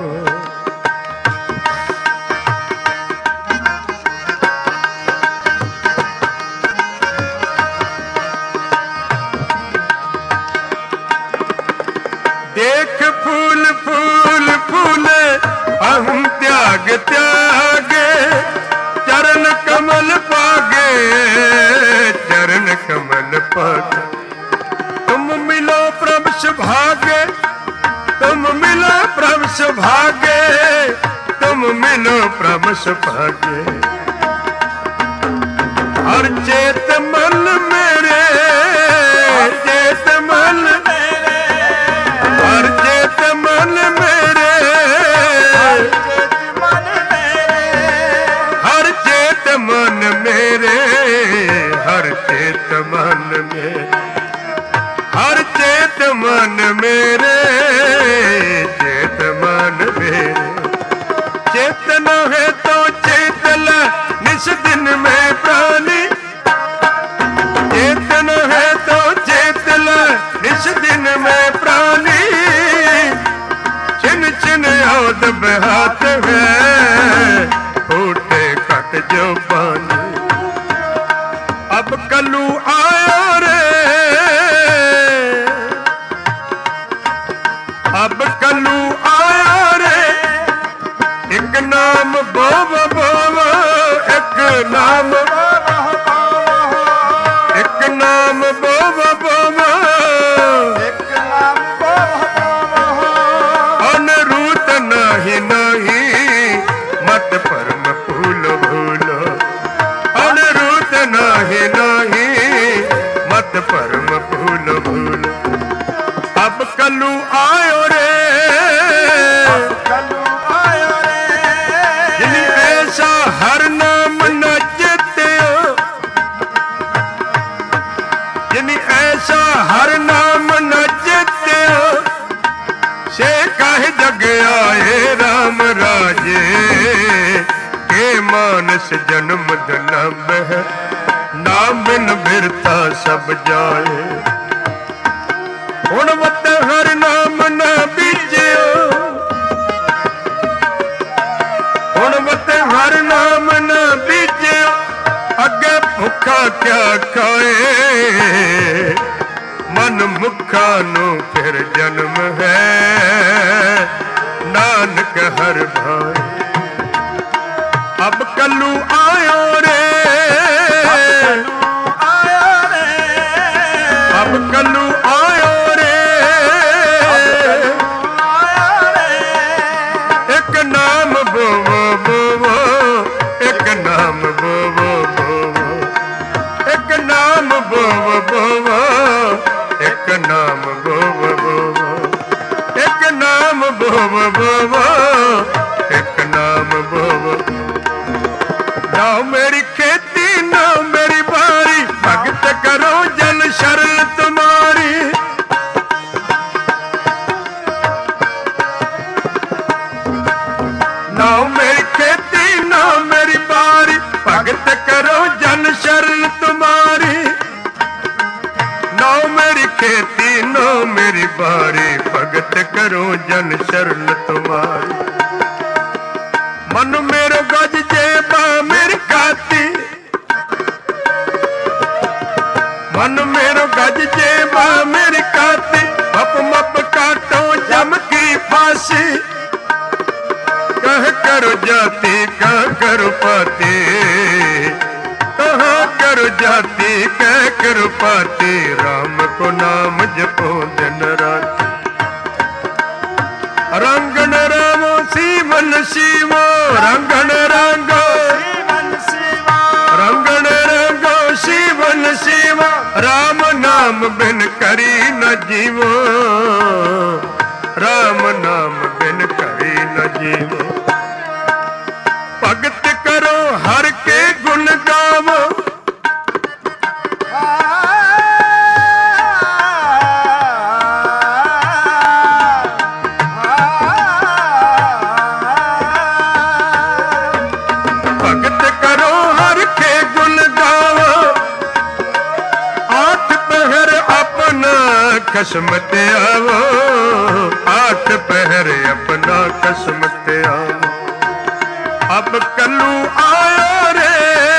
देख फूल फूल फूले, अहम त्याग त्यागे, चरण कमल पागे, चरण कमल पागे। तुम मिलो प्रभु सुभागे, तुम मिलो प्रभु सुभागे, तुम मिलो प्रभु सुभागे। हर चेत मन मेरे, चेत मन मेरे, हर चेत मन मेरे, हर चेत मन मेरे, हर चेत मन मेरे, हर चेत मन मेरे, चेत मन मेरे। चेतन है तो चेतल निस दिन में प्राणी, चेतन है तो चेतल निस दिन में प्राणी। छिन छिन औद बहात है, फूटे कट जो पानी। अब कलू आया रे, अब कलू आया रे, एक नाम बोवो बोवो, एक नाम एक नाम बोवो बोवो, एक नाम बोवो। अनिरुद्ध नाही नाही, मत परम भूलो भूलो। अनिरुद्ध नाही नाही, मत परम भूलो भूलो। अब कलू आयो रे, कलू आयो रे, जिनी ऐसा हर नाम न चित्यो, जिनी ऐसा हर नाम न चित्यो। से काहे जग आए राम राजे, के मानस जन्म जन्म है, नाम बिन बिरता सब जाए। गुणवत हर नाम न बीजियो, गुणवत हर नाम न बीजियो। अगे भुखा क्या खाए, मन मुखा नु फिर जन्म है, नानक हर भाई। अब कलू आयो रे, अब कलू आयो रे, एक नाम बोवो बोवो, एक नाम बोवो बोवो, एक नाम बोवो बोवो, एक नाम बोवो बोवो, एक नाम बोवो बोवो, एक नाम बोवो। नाउ मेरी खेती नाउ मेरी बारी, भगत करो जन शरण तुम्हारी। नाउ मेरी खेती नाउ मेरी बारी, भगत करो जन शरण तुम्हारी। नाउ मेरी खेती नाउ मेरी बारी, भगत करो जन शरण तुम्हारी। मन मेरो गज जेबा मेरी काती, मन मेरो गज जेबा मेरी काती। मप मप काटो जम की फांसी, कह करो जाति कह करो पाती, कहाँ करो जाति कह करो पाती। राम को नाम जपो दिन रात, रंगन रामो सी शिवन शिवो रंगण रंगो रंगण रंगो शिवन शिव राम नाम बिन करी न जीवो राम नाम बिन करी न जीवो भगत करो हर के गुण गावो कसमत आवो आठ पहर अपना कसमत आवो अब कलू आयो रे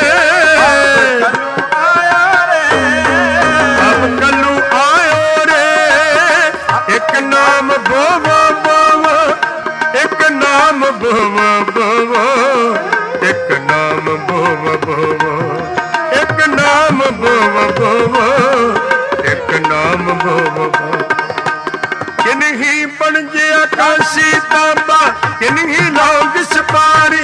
अब कलू आयो रे एक नाम बोवो बोवो एक नाम बोवो बोवो एक नाम बोवो बोवो एक नाम बोवो बोवो एक नाम बोवो किन्हीं बन जे आकाशी तांबा किन्हीं लोग सपारी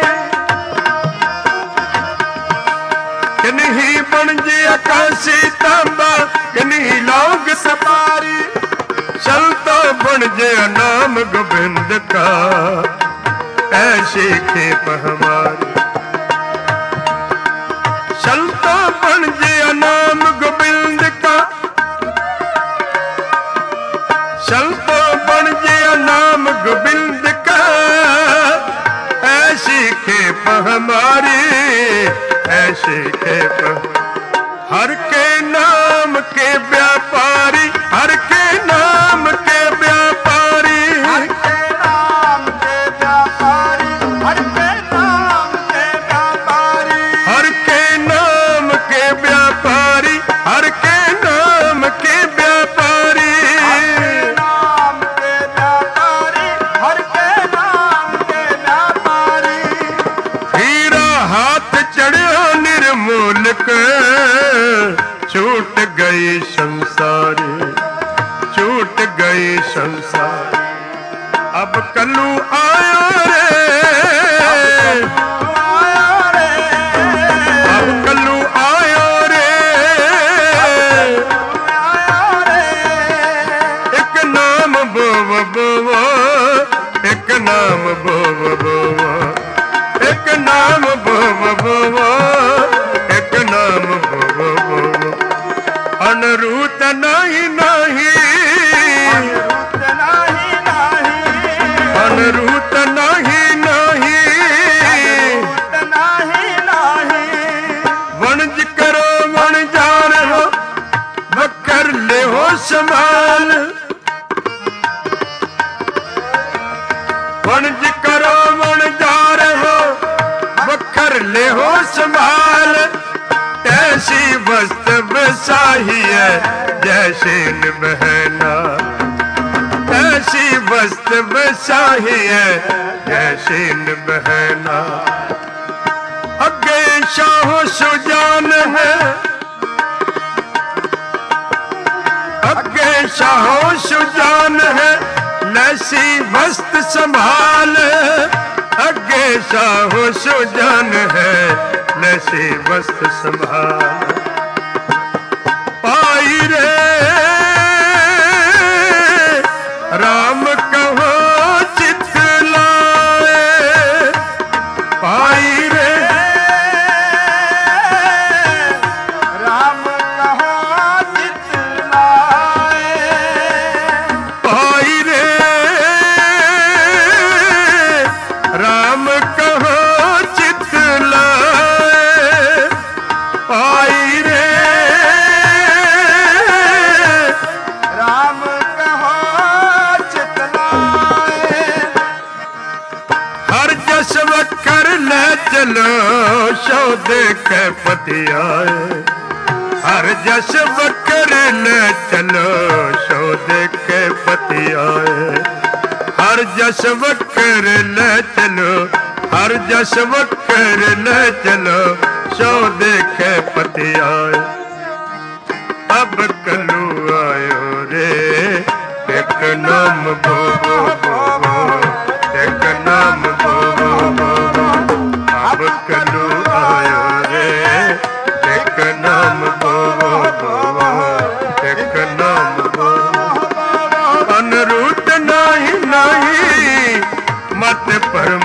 किन्हीं बन जे आकाशी तांबा किन्हीं लोग सपारी चल तो बन जे नाम गोविंद का ऐसी खेप हमारी चल तो बन जे नाम गोविंद का चल तो बन गया नाम गोविंद का ऐसी खेप हमारी ऐसी खेप हर के नाम के व्यापारी हर के नाम के व्यापारी हर के नाम के व्यापारी हर के नाम के व्यापारी हर के नाम के व्यापारी हर के नाम के व्यापारी छूट गई संसारी छूट गई संसार अब कलू आयो रे अब कलू आयो रे एक नाम बोवो बोवो एक नाम बोवो बोवो एक नाम बोवो बोवो एक नाम बोवो बोवो अनरूत नहीं नहीं अनरूत नहीं नहीं वणज करो वण जार हो बकर ले हो संभाल वणज करो वण जार हो बकर ले हो संभाल ऐसी वस्त्र बसाही है जैसे न बहना ऐसी वस्त्र बसाही है जैसे न बहना अगे शाहो सुजान है अगे शाहो सुजान है लैसी वस्त्र संभाल अगे शाहो सुजान है लैसी वस्त्र संभाल पाई रे राम कहो चित लाए पाई रे राम कहो चित लाए पाई रे राम कहो चित लाए पाई रे राम कहो चित लाए हर जस कर ले चलो सौदे के पति आए हर जस कर ले चलो सौदे के पति आए हर जस कर ले चलो हर जस कर ले चलो सौदे के पति आए अब कलू आयो रे एक नाम बोवो बोवो एक नाम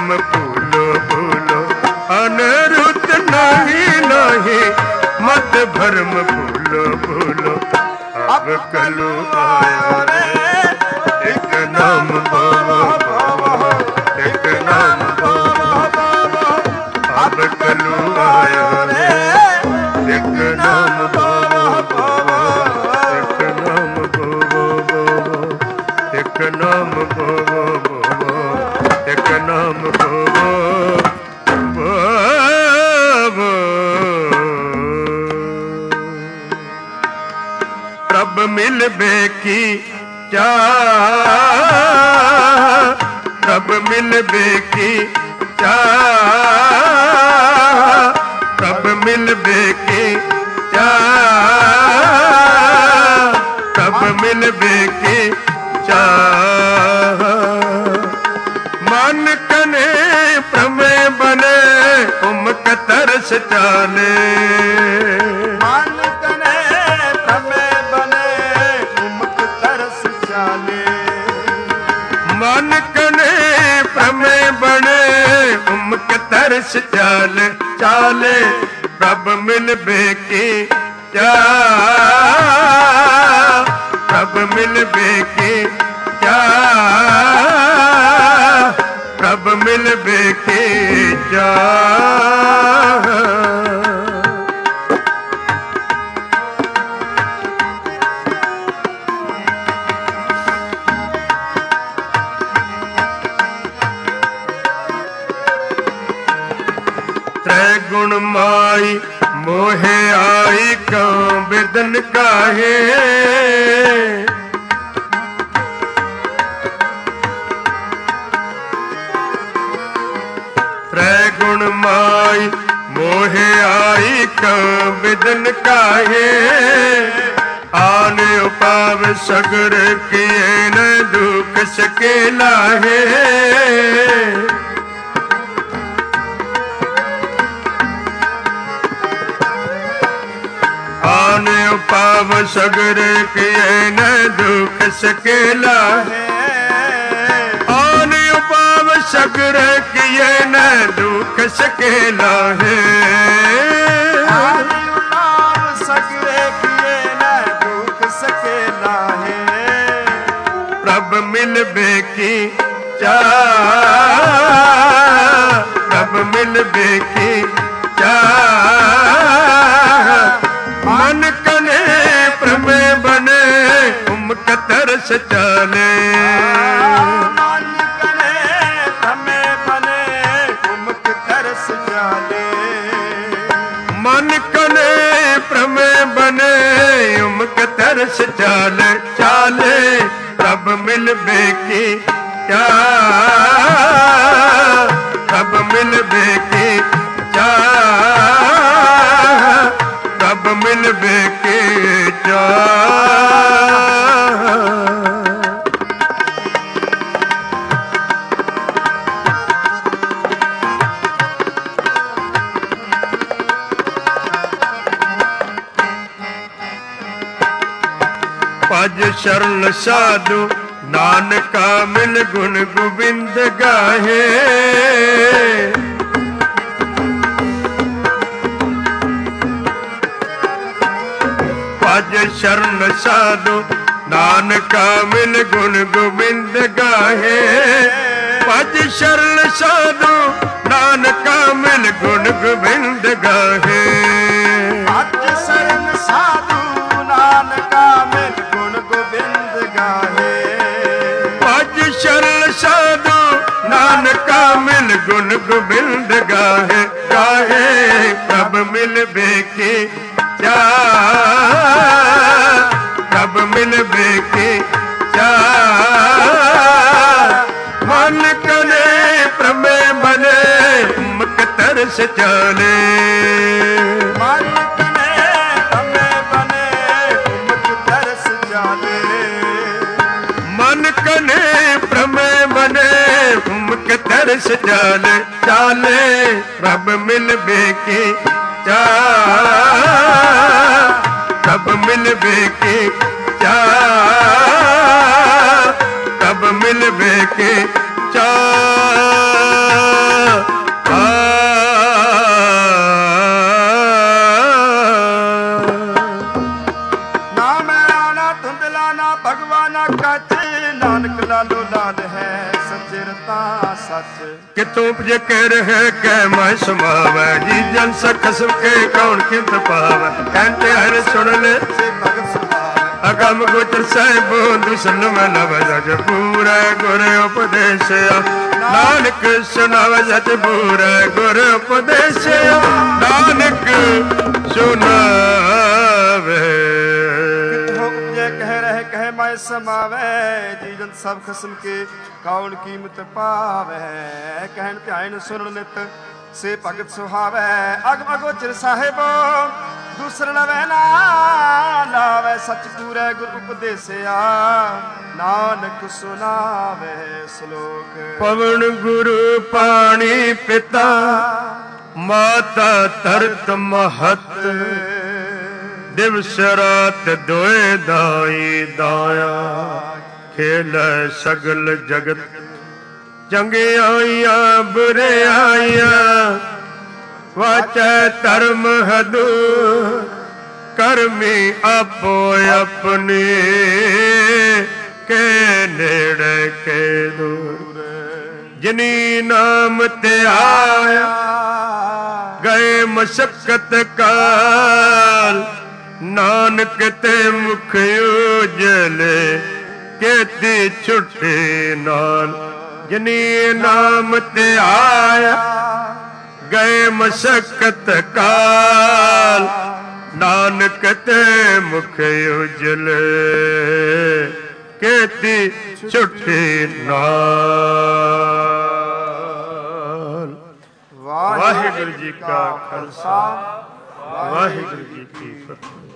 भरम भूलो भूलो अनिरुद्ध नहीं नहीं मत भरम भूलो भूलो अब कलु आयो रे एक नाम भवो भवो एक नाम भवो भवो अब कलु आयो रे एक नाम भवो भवो एक नाम भवो भवो एक नाम भवो भवो एक नाम भवो भवो प्रभ मिलबे की चाह प्रभ मिलबे की चाह प्रभ मिलबे की चाह प्रभ मिलबे की चाह मन कने प्रमेय बने उमक तरस चाले मन कने प्रमेय बने उमक तरस चाले मन कने प्रमेय बने उमक तरस चाले चाले प्रभ मिलबे की चाह प्रभ मिलबे की चाह प्रभ मिलबे की चाह त्रैगुण माई मोहे आई कौं बिदन काहे त्रैगुण माई मोहे आई कौं बिदन काहे आन उपाव सगर किए न दुख सकेला है आन उपाव सगर किए न दुख सकेला है आन उपाव सगर किए न दुख सकेला है आन उपाव सगर किए न दुख सकेला है प्रभ मिलबे की चाह प्रभ मिलबे की चाह मन कने प्रमेय बने उमक तरस चाले मन कने प्रमेय बने उमक तरस चाले मन कने प्रमेय बने उमक तरस चाले चाले प्रभ मिलबे की चाह प्रभ मिलबे की चाह प्रभ मिलबे की चाह भज शरण साधु नानका मिल गुण गोविंद गाहे भज शरण साधु नानका मिल गुण गोविंद गाहे भज शरण साधु नानका मिल गुण गोविंद गाहे भज शरण साधु नानका मिल गुण गोविंद गाहे भज शरण साधु नानका मिल गुण गोविंद गाहे गाहे प्रभ मिलबे की चाह प्रभ मिलबे की चाह मन कने प्रमेय बने उमक तरस चाले मन कने प्रमेय बने उमक तरस चाले मन कने प्रमेय बने उमक तरस चाले चाले प्रभ मिलबे की चाह प्रभ मिलबे की चाह प्रभ मिलबे की चाह कितों उपजे कह रहे कह मैं समावै जी जन सा खसम के कौन कित पावै कहते हर सुन ले अगम गोचर साहिबो दुसन में लव जज पूरा गुर उपदेश नानक सुनावै जज पूरा गुर उपदेश नानक सुनावे कह रहे कह मैं समावे जी जन सब खसम के कौन कीमत पावे कहन ध्यान सुन नित से भगत सुहावे अगम गोचर साहिबो दूसर लवै ना लावे सच पूरे गुर उपदेसिया नानक सुनावे श्लोक पवन गुरु पानी पिता माता तरत महत दिवस रात दोए दाई दाया खेल सगल जगत चंगे आइया बुरे आइया वाचै धर्म हदू करमी आपो अपने के नेड़े के दूर जिनी नाम ते आया गए मशक्कत काल नानक ते मुख उजले केती छुट्टी नाल जिनी नाम ते आया गए मशक्कत काल नानक ते मुख उजले केती छुट्टी नाल वाहिगुरु जी का खालसा वाहिगुरु जी की फतेह।